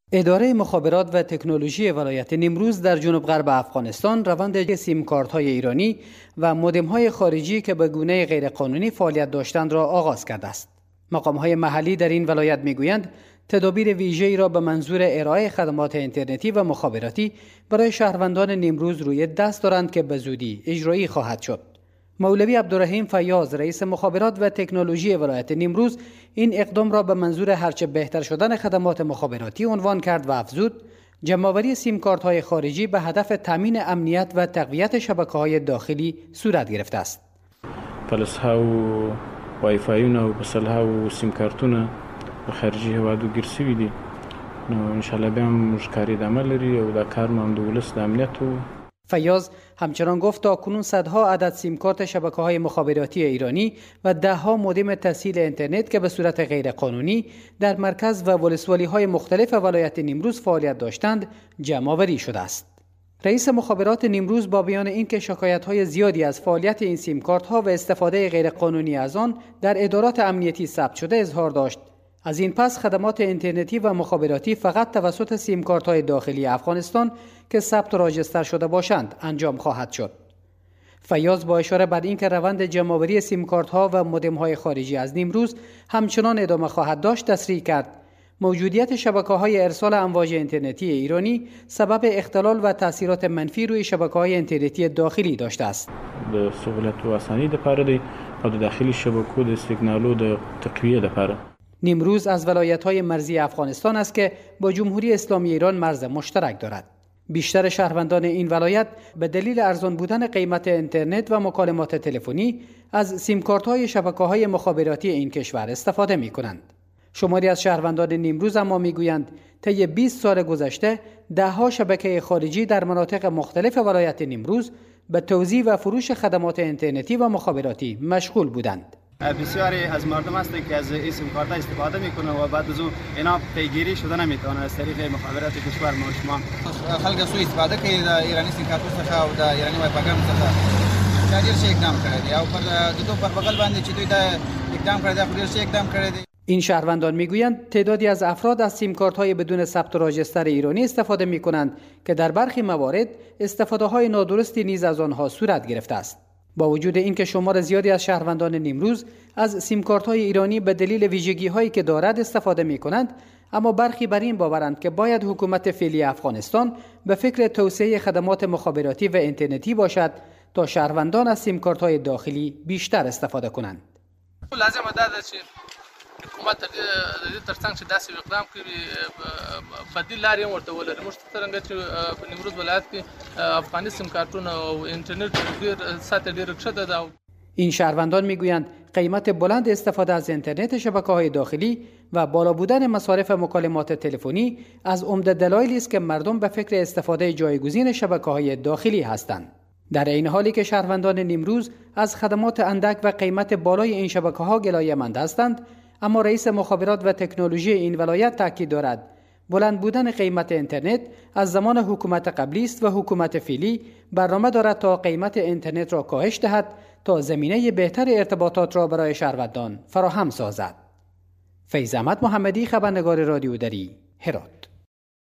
اداره مخابرات و تکنولوژی ولایت نیمروز در جنوب غرب افغانستان روند سیم کارت‌های ایرانی و مودم‌های خارجی که به گونه غیرقانونی فعالیت داشتند را آغاز کرده است. مقام‌های محلی در این ولایت می‌گویند تدابیر ویژه‌ای را به منظور ارائه خدمات اینترنتی و مخابراتی برای شهروندان نیمروز روی دست دارند که به زودی اجرایی خواهد شد. مولوی عبدالرحیم فیاض رئیس مخابرات و تکنولوژی ولایت نیمروز این اقدام را به منظور هرچه بهتر شدن خدمات مخابراتی عنوان کرد و افزود جمع‌آوری سیم کارت‌های خارجی به هدف تامین امنیت و تقویت شبکه‌های داخلی صورت گرفته است. پلس‌ها و وایفایونه و بسل‌ها و سیم کارتونه خارجي هوادو ګیر سوي دي نو ان شاء الله به هم مشکاری د عمل لري او دا کار هم د ولس د امنیت. فیاض همچنان گفت تا کنون صدها عدد سیم کارت شبکه‌های مخابراتی ایرانی و ده‌ها مودم تسهیل اینترنت که به صورت غیرقانونی در مرکز و ولسوالی‌های مختلف ولایت نیمروز فعالیت داشتند جمع‌آوری شده است. رئیس مخابرات نیمروز با بیان اینکه شکایت‌های زیادی از فعالیت این سیم کارت‌ها و استفاده غیرقانونی از آن در ادارات امنیتی ثبت شده اظهار داشت از این پس خدمات اینترنتی و مخابراتی فقط توسط سیم کارت‌های داخلی افغانستان که ثبت و راجستر شده باشند انجام خواهد شد. فیاض با اشاره بر اینکه روند جمع‌آوری سیم کارت‌ها و مودم‌های خارجی از نیمروز همچنان ادامه خواهد داشت تصریح کرد موجودیت شبکه‌های ارسال امواج اینترنتی ایرانی سبب اختلال و تاثیرات منفی روی شبکه‌های اینترنتی داخلی داشته است. د سهولت و اسانی لپاره دی او د داخلي شبکو د سیګنالو د تقویه لپاره. نیمروز از ولایت‌های مرزی افغانستان است که با جمهوری اسلامی ایران مرز مشترک دارد. بیشتر شهروندان این ولایت به دلیل ارزان بودن قیمت اینترنت و مکالمات تلفنی از سیم کارت‌های شبکه‌های مخابراتی این کشور استفاده می‌کنند. شماری از شهروندان نیمروز اما می‌گویند طی 20 سال گذشته ده‌ها شبکه خارجی در مناطق مختلف ولایت نیمروز به توزیع و فروش خدمات اینترنتی و مخابراتی مشغول بودند. بسیاری از مردم هستند که از این سیم کارت استفاده میکنه و بعد از اون اینا پیگیری شده نمیتونه از طریق مخابرات کشور ما شما خلک سو استفاده کوي د ایرانی سیم کارت څخه او د ایرانی وای پاګام څخه دا ډیر شي اقدام کړی دی او پر د دوه پر بغل باندې چې دوی دا اقدام کړی دی ډیر شي اقدام کړی دی. این شهروندان میگویند تعدادی از افراد از سیم کارت های بدون ثبت و راجستر ایرانی استفاده میکنند که در برخی موارد استفاده های نادرستی نیز از آنها صورت گرفته است. با وجود اینکه شمار زیادی از شهروندان نیمروز از سیم کارت‌های ایرانی به دلیل ویژگی‌هایی که دارد استفاده می‌کنند، اما برخی بر این باورند که باید حکومت فعلی افغانستان به فکر توسعه خدمات مخابراتی و اینترنتی باشد تا شهروندان از سیم کارت‌های داخلی بیشتر استفاده کنند. لازم ده چې حکومت د دې ترڅنګ چې داسې اقدام کوي بدیل لارې ورته ولري. موږ څنګه چې په نیمروز ولایت کې افغاني سیم کارتونه او اینترنت ډېر سطح ډېر کښته ده. این شهروندان میگویند قیمت بلند استفاده از اینترنت شبکه‌های داخلی و بالا بودن مصارف مکالمات تلفنی از عمده دلایلی است که مردم به فکر استفاده جایگزین شبکه‌های داخلی هستند. در این حالی که شهروندان نیمروز از خدمات اندک و قیمت بالای این شبکه‌ها گلایه‌مند هستند، اما رئیس مخابرات و تکنولوژی این ولایت تاکید دارد بلند بودن قیمت اینترنت از زمان حکومت قبلی است و حکومت فعلی برنامه دارد تا قیمت اینترنت را کاهش دهد تا زمینه بهتر ارتباطات را برای شهروندان فراهم سازد. فیض احمد محمدی، خبرنگار رادیو دری، هرات.